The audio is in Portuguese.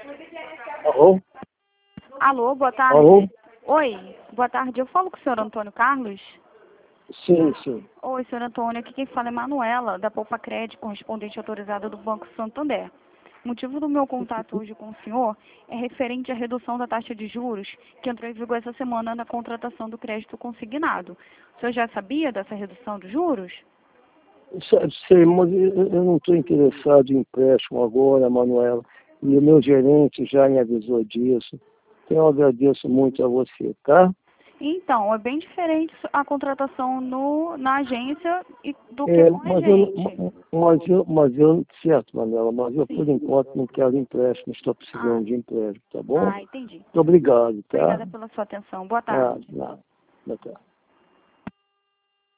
Alô? Alô, boa tarde. Alô? Oi, boa tarde. Eu falo com o senhor Antônio Carlos? Sim, sim. Oi, senhor Antônio. Aqui quem fala é Manuela, da Poupa Crédito, correspondente autorizada do Banco Santander. O motivo do meu contato hoje com o senhor é referente à redução da taxa de juros que entrou em vigor essa semana na contratação do crédito consignado. O senhor já sabia dessa redução dos juros? Sei, mas eu não estou interessado em empréstimo agora, Manuela. E o meu gerente já me avisou disso. Então, eu agradeço muito a você, tá? Então, é bem diferente a contratação na agência do que com a gente. Certo, Manuela, mas eu por Sim. enquanto não quero empréstimo, estou Ah, precisando de empréstimo, tá bom? entendi. Muito obrigado, tá? Obrigada pela sua atenção. Boa Nada, tarde. nada. Boa tarde.